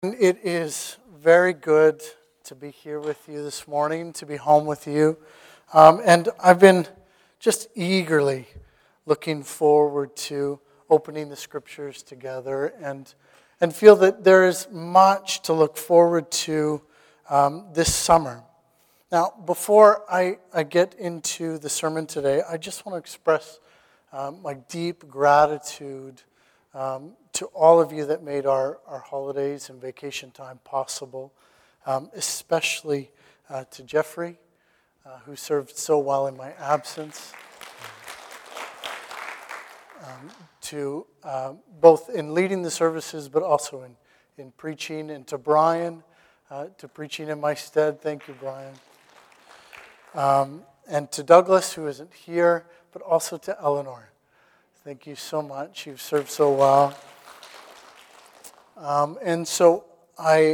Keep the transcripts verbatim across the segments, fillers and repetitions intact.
It is very good to be here with you this morning, to be home with you. Um, and I've been just eagerly looking forward to opening the scriptures together and, and feel that there is much to look forward to um, this summer. Now, before I, I get into the sermon today, I just want to express um, my deep gratitude Um, to all of you that made our, our holidays and vacation time possible, um, especially uh, to Jeffrey, uh, who served so well in my absence, um, to uh, both in leading the services but also in, in preaching, and to Brian, uh, to preaching in my stead. Thank you, Brian. Um, and to Douglas, who isn't here, but also to Eleanor. Thank you so much. You've served so well. Um, and so I,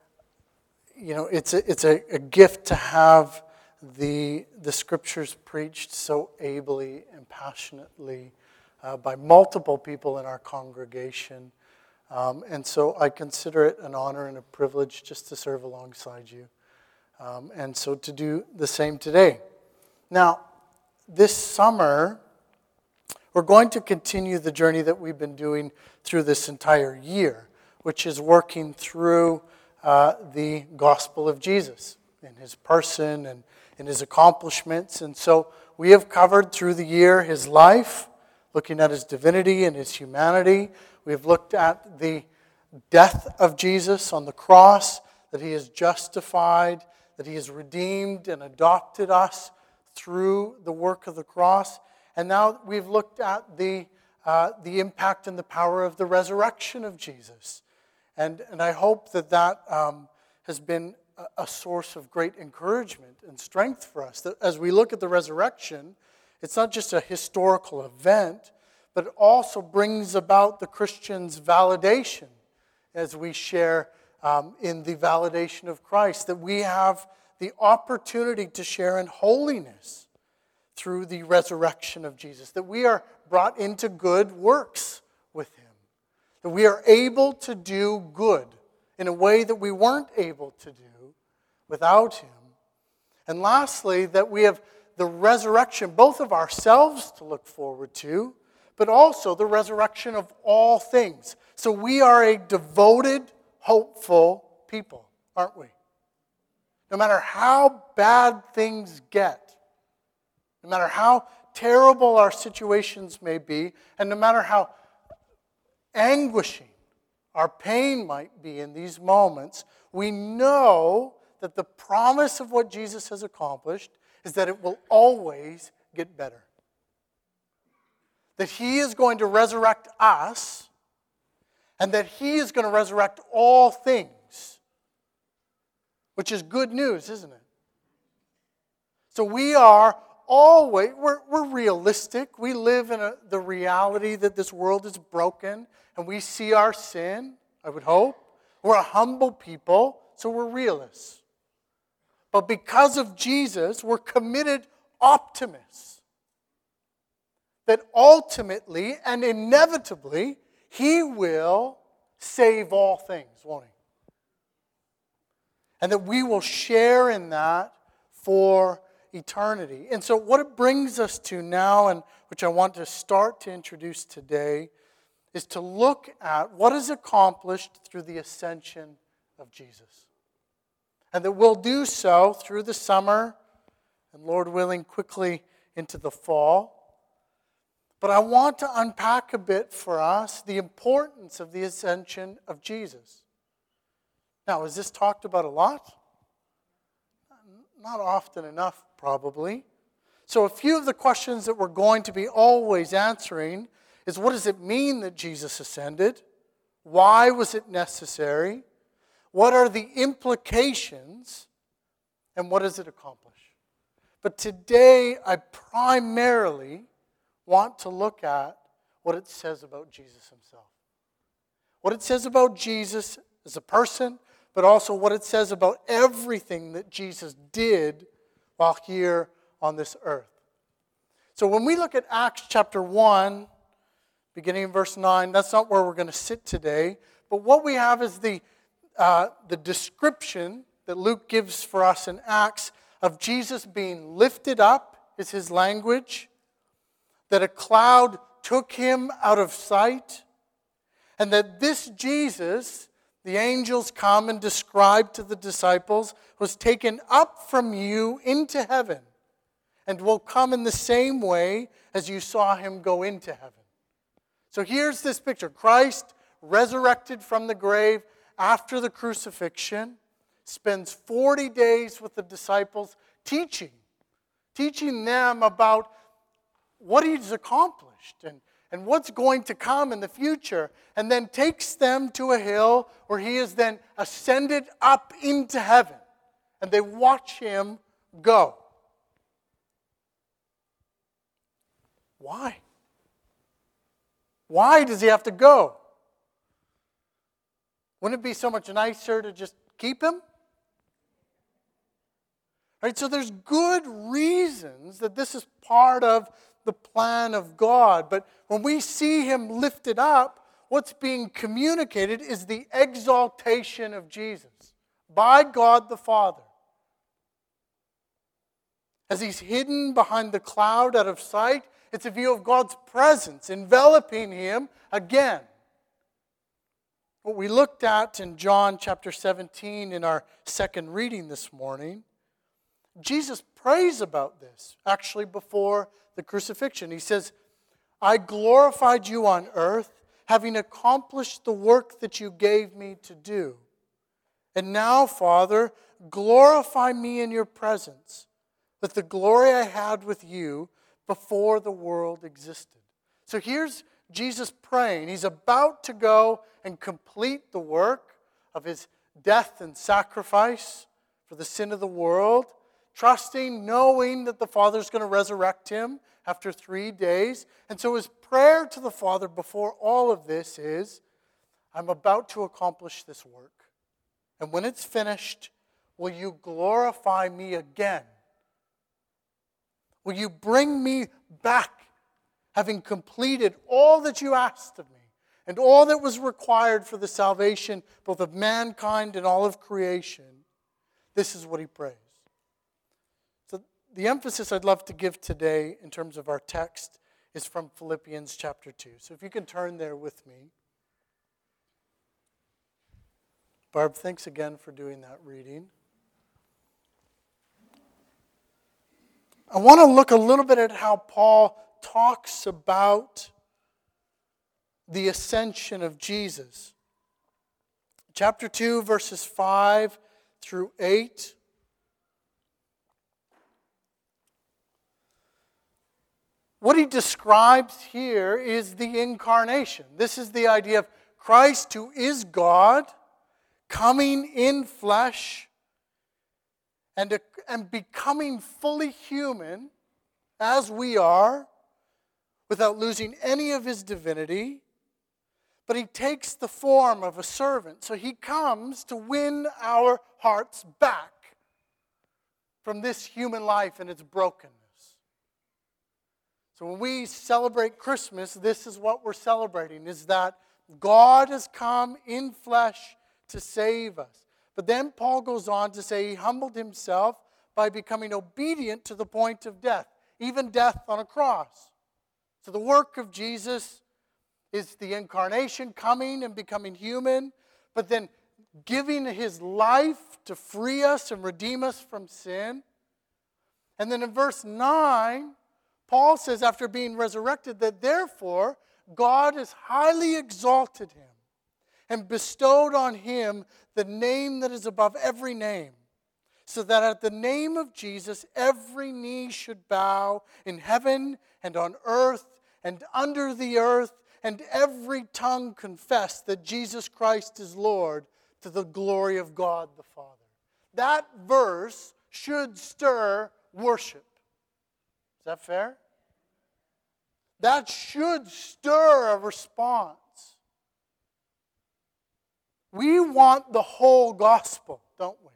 you know, it's a, it's a, a gift to have the, the scriptures preached so ably and passionately uh, by multiple people in our congregation. Um, and so I consider it an honor and a privilege just to serve alongside you. Um, and so to do the same today. Now, this summer, we're going to continue the journey that we've been doing through this entire year, which is working through uh, the gospel of Jesus in his person and in his accomplishments. And so we have covered through the year his life, looking at his divinity and his humanity. We have looked at the death of Jesus on the cross, that he has justified, that he has redeemed and adopted us through the work of the cross. And now we've looked at the uh, the impact and the power of the resurrection of Jesus. And, and I hope that that um, has been a, a source of great encouragement and strength for us. That as we look at the resurrection, it's not just a historical event, but it also brings about the Christian's validation as we share um, in the validation of Christ, that we have the opportunity to share in holiness through the resurrection of Jesus, that we are brought into good works with him, that we are able to do good in a way that we weren't able to do without him. And lastly, that we have the resurrection, both of ourselves to look forward to, but also the resurrection of all things. So we are a devoted, hopeful people, aren't we? No matter how bad things get, no matter how terrible our situations may be, and no matter how anguishing our pain might be in these moments, we know that the promise of what Jesus has accomplished is that it will always get better. That he is going to resurrect us, and that he is going to resurrect all things, which is good news, isn't it? So we are always, we're, we're realistic. We live in a, the reality that this world is broken, and we see our sin, I would hope. We're a humble people, so we're realists. But because of Jesus, we're committed optimists. That ultimately and inevitably, he will save all things, won't he? And that we will share in that for eternity. And so what it brings us to now, and which I want to start to introduce today, is to look at what is accomplished through the ascension of Jesus. And that we'll do so through the summer, and Lord willing, quickly into the fall. But I want to unpack a bit for us the importance of the ascension of Jesus. Now, is this talked about a lot? Not often enough, probably. So a few of the questions that we're going to be always answering is, what does it mean that Jesus ascended? Why was it necessary? What are the implications? And what does it accomplish? But today, I primarily want to look at what it says about Jesus himself. What it says about Jesus as a person, but also what it says about everything that Jesus did while here on this earth. So when we look at Acts chapter one, beginning in verse nine, that's not where we're going to sit today, but what we have is the uh, the description that Luke gives for us in Acts of Jesus being lifted up is his language, that a cloud took him out of sight, and that this Jesus, the angels come and describe to the disciples, was taken up from you into heaven and will come in the same way as you saw him go into heaven. So here's this picture. Christ, resurrected from the grave after the crucifixion, spends forty days with the disciples teaching, teaching them about what he's accomplished and, and what's going to come in the future, and then takes them to a hill where he is then ascended up into heaven, and they watch him go. Why? Why does he have to go? Wouldn't it be so much nicer to just keep him? Right, so there's good reasons that this is part of the plan of God. But when we see him lifted up, what's being communicated is the exaltation of Jesus by God the Father. As he's hidden behind the cloud out of sight, it's a view of God's presence enveloping him again. What we looked at in John chapter seventeen in our second reading this morning, Jesus prays about this, actually before the crucifixion. He says, I glorified you on earth, having accomplished the work that you gave me to do. And now, Father, glorify me in your presence with the glory I had with you before the world existed. So here's Jesus praying. He's about to go and complete the work of his death and sacrifice for the sin of the world, trusting, knowing that the Father's going to resurrect him after three days. And so his prayer to the Father before all of this is, I'm about to accomplish this work. And when it's finished, will you glorify me again? Will you bring me back, having completed all that you asked of me and all that was required for the salvation both of mankind and all of creation? This is what he prays. So the emphasis I'd love to give today in terms of our text is from Philippians chapter two. So if you can turn there with me. Barb, thanks again for doing that reading. I want to look a little bit at how Paul talks about the ascension of Jesus. Chapter two, verses five through eight. What he describes here is the incarnation. This is the idea of Christ, who is God, coming in flesh and, and becoming fully human as we are, without losing any of his divinity. But he takes the form of a servant. So he comes to win our hearts back from this human life and its brokenness. So when we celebrate Christmas, this is what we're celebrating, is that God has come in flesh to save us. But then Paul goes on to say he humbled himself by becoming obedient to the point of death, even death on a cross. So the work of Jesus is the incarnation, coming and becoming human, but then giving his life to free us and redeem us from sin. And then in verse nine, Paul says, after being resurrected, that therefore God has highly exalted him and bestowed on him the name that is above every name, so that at the name of Jesus every knee should bow in heaven and on earth and under the earth, and every tongue confess that Jesus Christ is Lord, to the glory of God the Father. That verse should stir worship. Is that fair? That should stir a response. We want the whole gospel, don't we?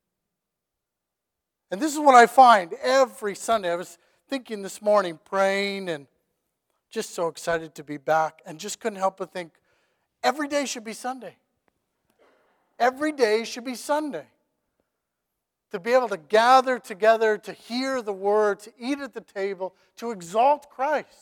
And this is what I find every Sunday. I was thinking this morning, praying, and just so excited to be back, and just couldn't help but think, every day should be Sunday. every day should be Sunday. To be able to gather together, to hear the word, to eat at the table, to exalt Christ.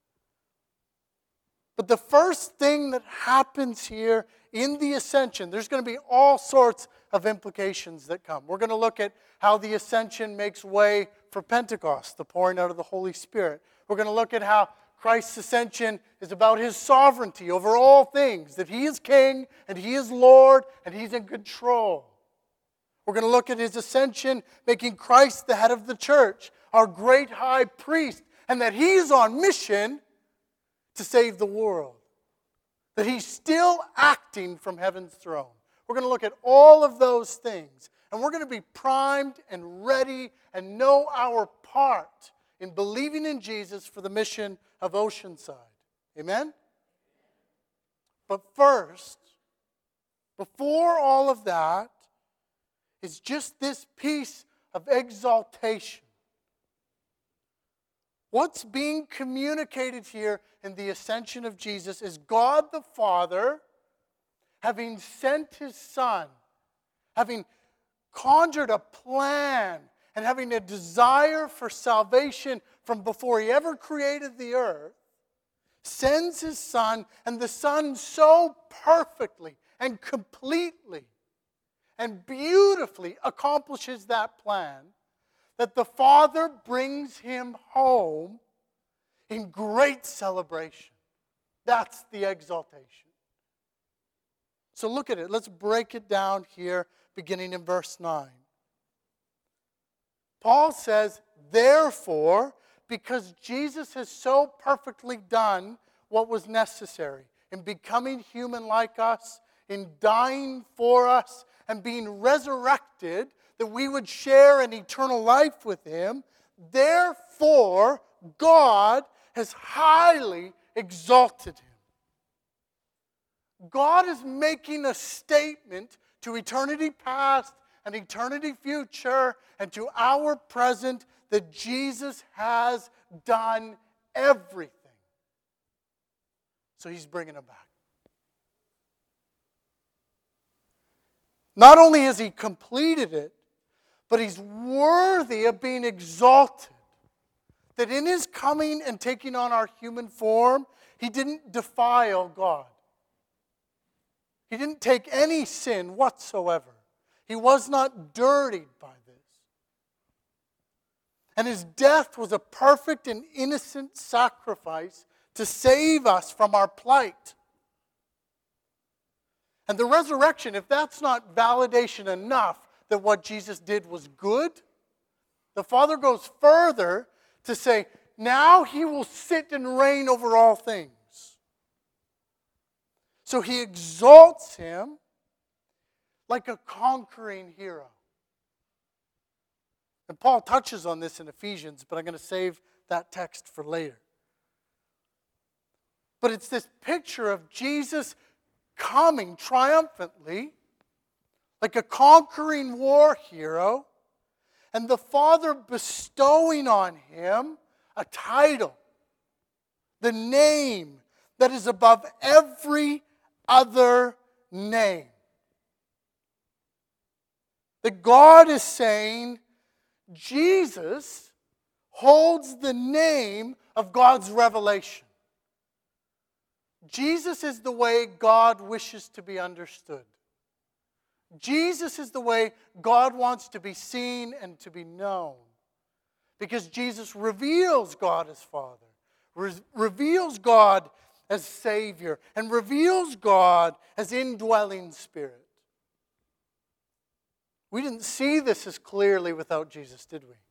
But the first thing that happens here in the ascension, there's going to be all sorts of implications that come. We're going to look at how the ascension makes way for Pentecost, the pouring out of the Holy Spirit. We're going to look at how Christ's ascension is about his sovereignty over all things, that he is king and he is Lord and he's in control. We're going to look at his ascension making Christ the head of the church, our great high priest, and that he's on mission to save the world. That he's still acting from heaven's throne. We're going to look at all of those things. And we're going to be primed and ready and know our part in believing in Jesus for the mission of Oceanside. Amen? But first, before all of that, is just this piece of exaltation. What's being communicated here in the ascension of Jesus is God the Father, having sent his Son, having conjured a plan, and having a desire for salvation from before he ever created the earth, sends his Son, and the Son so perfectly and completely and beautifully accomplishes that plan that the Father brings him home in great celebration. That's the exaltation. So look at it. Let's break it down here, beginning in verse nine. Paul says, therefore, because Jesus has so perfectly done what was necessary in becoming human like us, in dying for us, and being resurrected, that we would share an eternal life with him, therefore God has highly exalted him. God is making a statement to eternity past and eternity future and to our present that Jesus has done everything. So he's bringing him back. Not only has he completed it, but he's worthy of being exalted. That in his coming and taking on our human form, he didn't defile God. He didn't take any sin whatsoever. He was not dirtied by this. And his death was a perfect and innocent sacrifice to save us from our plight. And the resurrection, if that's not validation enough that what Jesus did was good, the Father goes further to say, now he will sit and reign over all things. So he exalts him like a conquering hero. And Paul touches on this in Ephesians, but I'm going to save that text for later. But it's this picture of Jesus coming triumphantly like a conquering war hero, and the Father bestowing on him a title, the name that is above every other name. That God is saying, Jesus holds the name of God's revelation. Jesus is the way God wishes to be understood. Jesus is the way God wants to be seen and to be known. Because Jesus reveals God as Father, re- reveals God as Savior, and reveals God as indwelling Spirit. We didn't see this as clearly without Jesus, did we?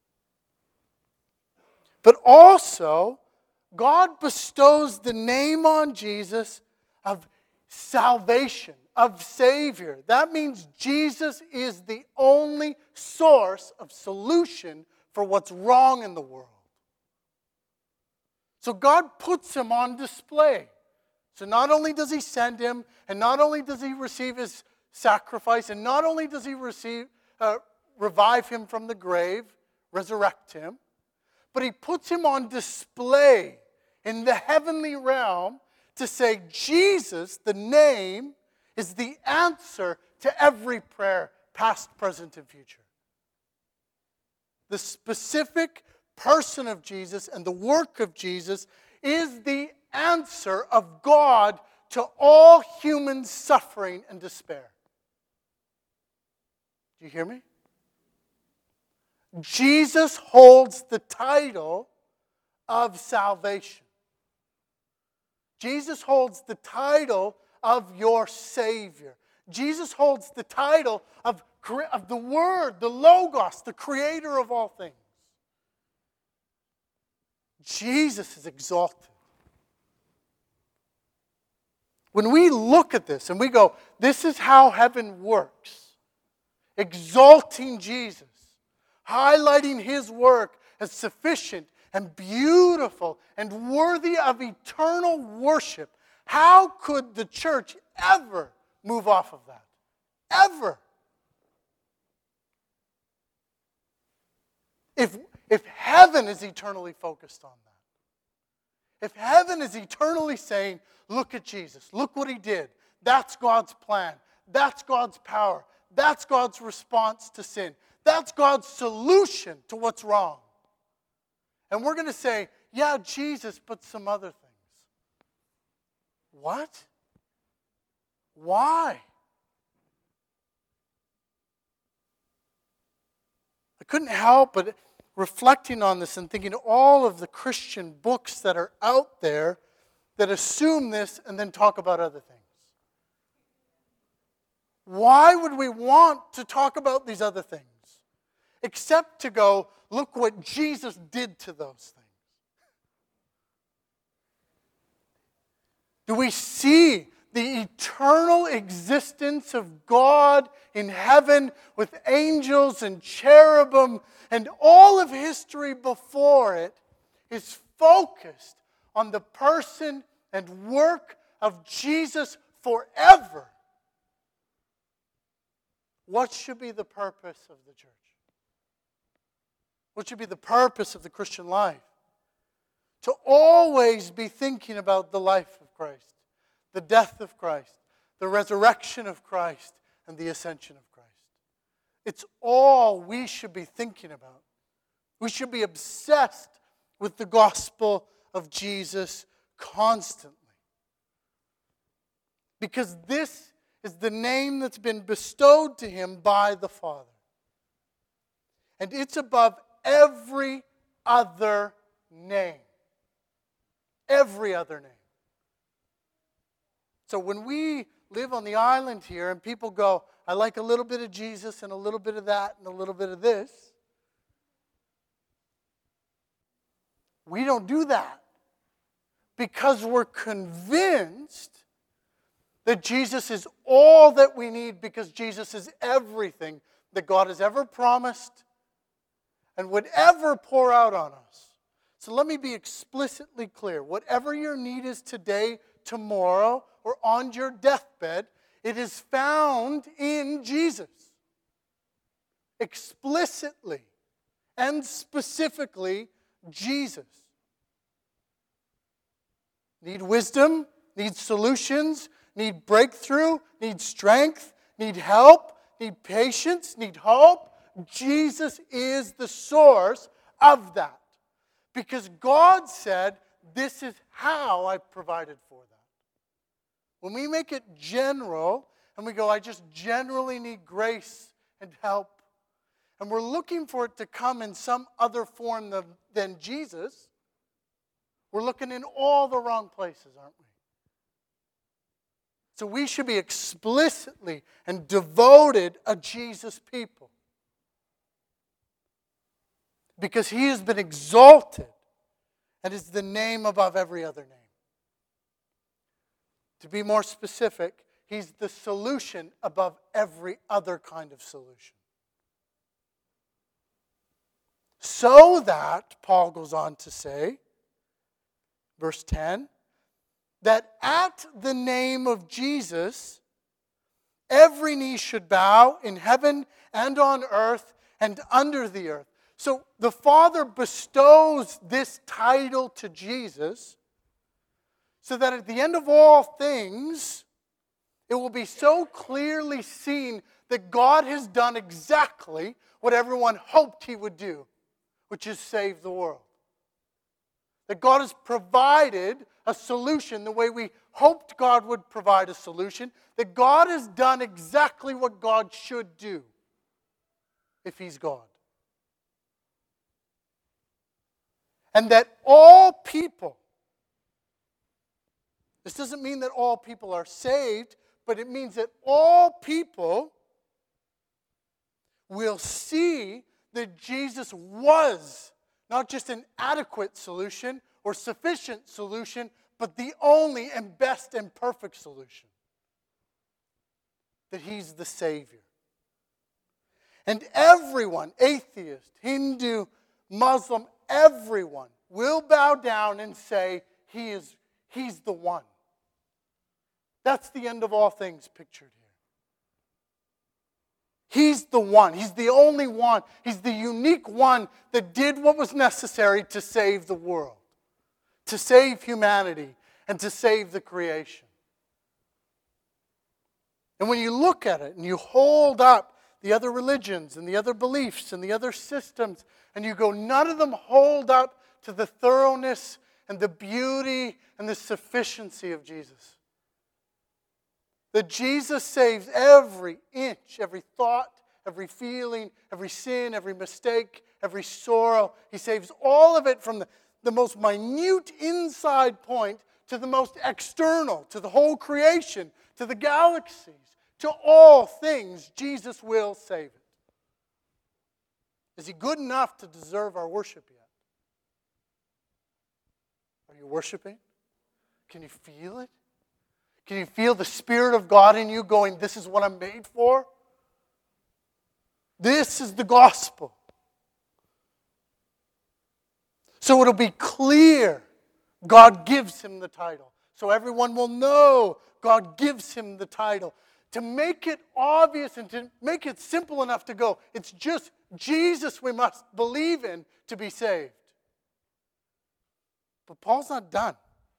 But also, God bestows the name on Jesus of salvation, of Savior. That means Jesus is the only source of solution for what's wrong in the world. So God puts him on display. So not only does he send him, and not only does he receive his sacrifice, and not only does he receive, uh, revive him from the grave, resurrect him, but he puts him on display in the heavenly realm to say Jesus, the name, is the answer to every prayer, past, present, and future. The specific person of Jesus and the work of Jesus is the answer of God to all human suffering and despair. Do you hear me? Jesus holds the title of salvation. Jesus holds the title of your Savior. Jesus holds the title of, of the Word, the Logos, the Creator of all things. Jesus is exalted. When we look at this and we go, this is how heaven works, exalting Jesus, highlighting His work as sufficient and beautiful and worthy of eternal worship, how could the church ever move off of that? Ever. If, if heaven is eternally focused on that, if heaven is eternally saying, look at Jesus, look what He did, that's God's plan, that's God's power, that's God's response to sin, that's God's solution to what's wrong. And we're going to say, yeah, Jesus, but some other things. What? Why? I couldn't help but reflecting on this and thinking all of the Christian books that are out there that assume this and then talk about other things. Why would we want to talk about these other things? Except to go, look what Jesus did to those things. Do we see the eternal existence of God in heaven with angels and cherubim, and all of history before it is focused on the person and work of Jesus forever? What should be the purpose of the church? What should be the purpose of the Christian life? To always be thinking about the life of Christ, the death of Christ, the resurrection of Christ, and the ascension of Christ. It's all we should be thinking about. We should be obsessed with the gospel of Jesus constantly. Because this is the name that's been bestowed to Him by the Father. And it's above every other name. Every other name. So when we live on the island here and people go, I like a little bit of Jesus and a little bit of that and a little bit of this, we don't do that because we're convinced that Jesus is all that we need, because Jesus is everything that God has ever promised and would ever pour out on us. So let me be explicitly clear. Whatever your need is today, tomorrow, or on your deathbed, it is found in Jesus. Explicitly and specifically, Jesus. Need wisdom, need solutions, need breakthrough, need strength, need help, need patience, need hope. Jesus is the source of that. Because God said, this is how I provided for that. When we make it general, and we go, I just generally need grace and help, and we're looking for it to come in some other form than, than Jesus, we're looking in all the wrong places, aren't we? So we should be explicitly and devoted a Jesus people. Because He has been exalted and is the name above every other name. To be more specific, He's the solution above every other kind of solution. So that, Paul goes on to say, verse ten, that at the name of Jesus, every knee should bow in heaven and on earth and under the earth. So the Father bestows this title to Jesus so that at the end of all things, It will be so clearly seen that God has done exactly what everyone hoped He would do, which is save the world. That God has provided a solution the way we hoped God would provide a solution. That God has done exactly what God should do if He's God. And that all people, this doesn't mean that all people are saved, but it means that all people will see that Jesus was not just an adequate solution or sufficient solution, but the only and best and perfect solution. That He's the Savior. And everyone, atheist, Hindu, Muslim, everyone will bow down and say, He is, He's the one. That's the end of all things pictured here. He's the one. He's the only one. He's the unique one that did what was necessary to save the world, to save humanity, and to save the creation. And when you look at it and you hold up the other religions and the other beliefs and the other systems, and you go, none of them hold up to the thoroughness and the beauty and the sufficiency of Jesus. That Jesus saves every inch, every thought, every feeling, every sin, every mistake, every sorrow. He saves all of it from the, the most minute inside point to the most external, to the whole creation, to the galaxies, to all things. Jesus will save it. Is He good enough to deserve our worship yet? Are you worshiping? Can you feel it? Can you feel the Spirit of God in you going, this is what I'm made for? This is the gospel. So it'll be clear God gives Him the title. So everyone will know God gives Him the title. To make it obvious and to make it simple enough to go, it's just Jesus we must believe in to be saved. But Paul's not done.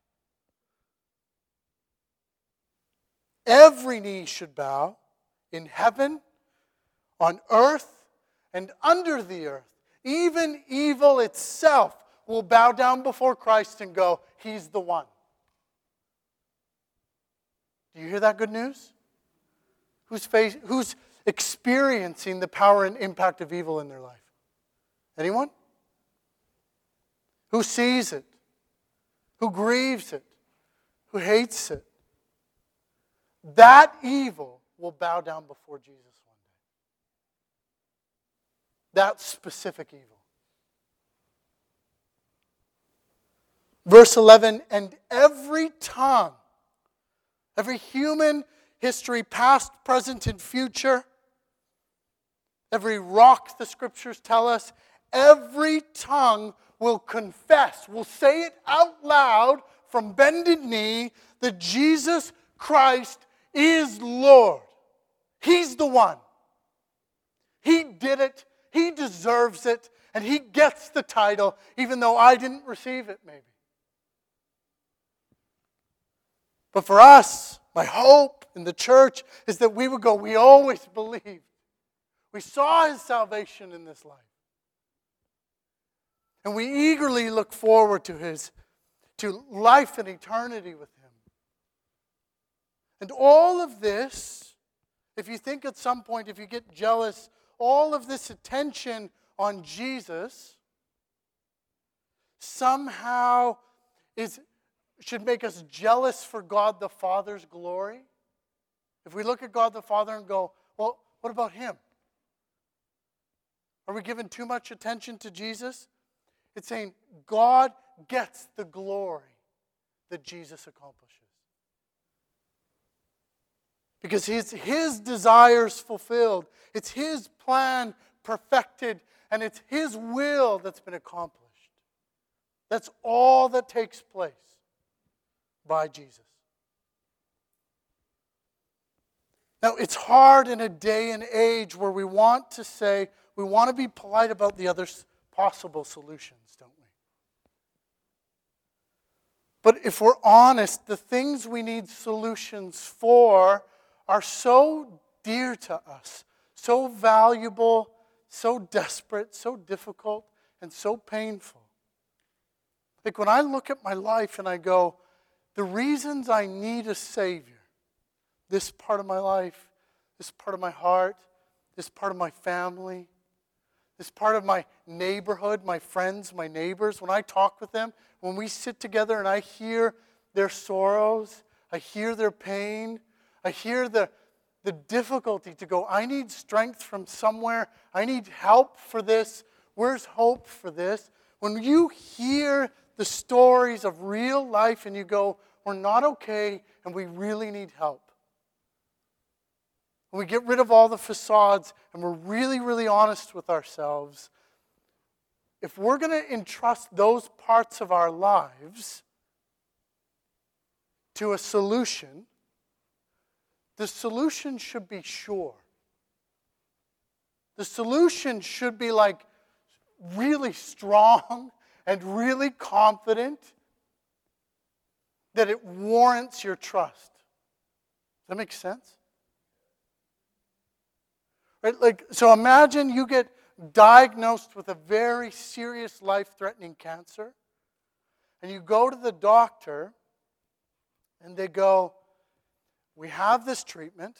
Every knee should bow in heaven, on earth, and under the earth. Even evil itself will bow down before Christ and go, He's the one. Do you hear that good news? Who's, face, who's experiencing the power and impact of evil in their life? Anyone? Who sees it? Who grieves it? Who hates it? That evil will bow down before Jesus one day. That specific evil. Verse eleven, and every tongue, every human history, past, present, and future, every rock, the Scriptures tell us, every tongue will confess, will say it out loud from bended knee that Jesus Christ is Lord. He's the one. He did it. He deserves it. And He gets the title, even though I didn't receive it, maybe. But for us, my hope in the church is that we would go, we always believed. We saw His salvation in this life. And we eagerly look forward to His, to life and eternity with Him. And all of this, if you think at some point, if you get jealous, all of this attention on Jesus somehow is should make us jealous for God the Father's glory. If we look at God the Father and go, well, what about Him? Are we giving too much attention to Jesus? It's saying God gets the glory that Jesus accomplishes. Because it's His desires fulfilled. It's His plan perfected. And it's His will that's been accomplished. That's all that takes place by Jesus. Now, it's hard in a day and age where we want to say, we want to be polite about the other possible solutions, don't we? But if we're honest, the things we need solutions for are so dear to us, so valuable, so desperate, so difficult, and so painful. Like when I look at my life and I go, the reasons I need a Savior, this part of my life, this part of my heart, this part of my family, this part of my neighborhood, my friends, my neighbors, when I talk with them, when we sit together and I hear their sorrows, I hear their pain, I hear the, the difficulty to go, I need strength from somewhere, I need help for this, where's hope for this? When you hear the stories of real life and you go, we're not okay and we really need help. When we get rid of all the facades and we're really, really honest with ourselves, if we're going to entrust those parts of our lives to a solution, the solution should be sure. The solution should be like really strong and really confident that it warrants your trust. Does that make sense? Right? Like, so imagine you get diagnosed with a very serious life-threatening cancer, and you go to the doctor, and they go, we have this treatment,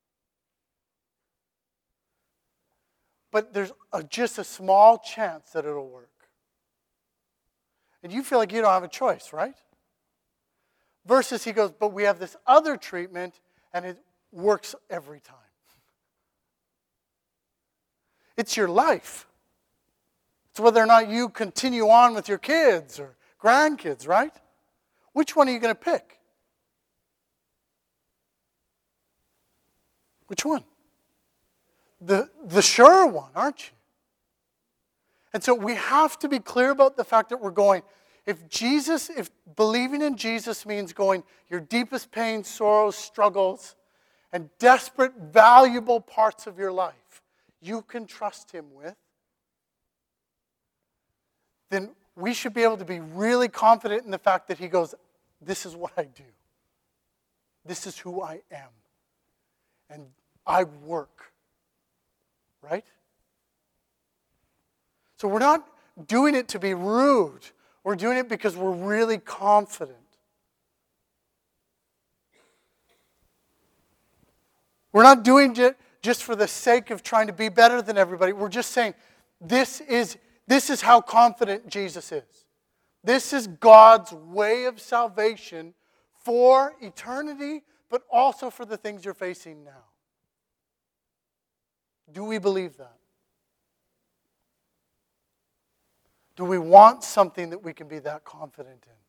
but there's a, just a small chance that it'll work. And you feel like you don't have a choice, right? Versus he goes, but we have this other treatment, and it works every time. It's your life. It's whether or not you continue on with your kids or grandkids, right? Which one are you going to pick? Which one? The, the sure one, aren't you? And so we have to be clear about the fact that we're going, if Jesus, if believing in Jesus means going your deepest pain, sorrows, struggles, and desperate, valuable parts of your life, you can trust him with, then we should be able to be really confident in the fact that he goes, this is what I do. This is who I am. And I work. Right? So we're not doing it to be rude. We're doing it because we're really confident. We're not doing it just for the sake of trying to be better than everybody. We're just saying, this is, this is how confident Jesus is. This is God's way of salvation for eternity, but also for the things you're facing now. Do we believe that? Do we want something that we can be that confident in?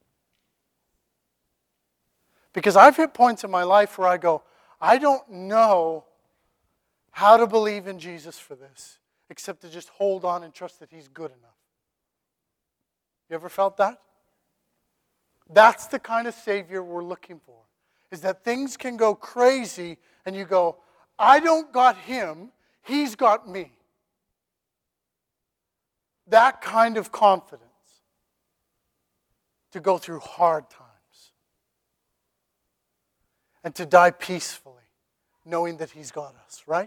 Because I've hit points in my life where I go, I don't know how to believe in Jesus for this, except to just hold on and trust that he's good enough. You ever felt that? That's the kind of Savior we're looking for. Is that things can go crazy and you go, I don't got him, he's got me. That kind of confidence to go through hard times and to die peacefully, knowing that he's got us, right?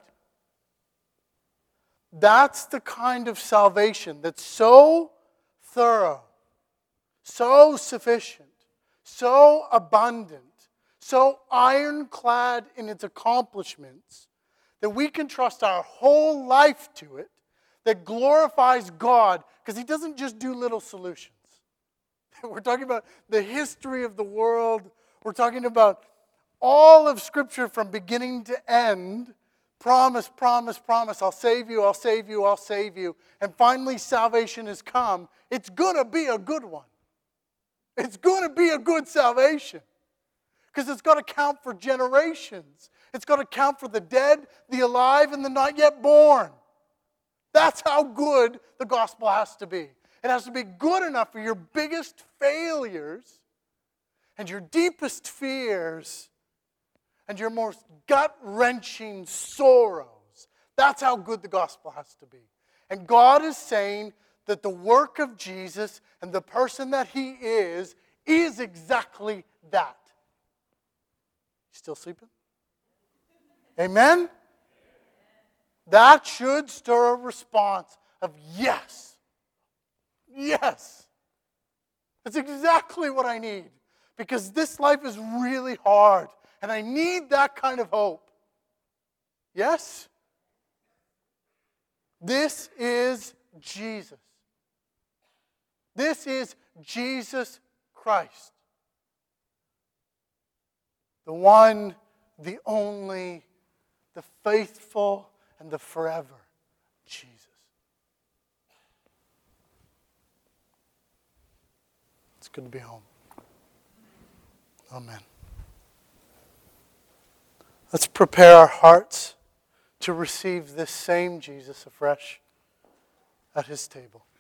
That's the kind of salvation that's so thorough, so sufficient, so abundant, so ironclad in its accomplishments that we can trust our whole life to it, that glorifies God, because he doesn't just do little solutions. We're talking about the history of the world. We're talking about all of Scripture from beginning to end. Promise, promise, promise, I'll save you, I'll save you, I'll save you. And finally salvation has come. It's going to be a good one. It's going to be a good salvation. Because it's got to count for generations. It's got to count for the dead, the alive, and the not yet born. That's how good the gospel has to be. It has to be good enough for your biggest failures and your deepest fears and your most gut-wrenching sorrows. That's how good the gospel has to be. And God is saying that the work of Jesus and the person that he is, is exactly that. You still sleeping? Amen? That should stir a response of yes. Yes. That's exactly what I need. Because this life is really hard. And I need that kind of hope. Yes? This is Jesus. This is Jesus Christ. The one, the only, the faithful, and the forever Jesus. It's good to be home. Amen. Let's prepare our hearts to receive this same Jesus afresh at his table.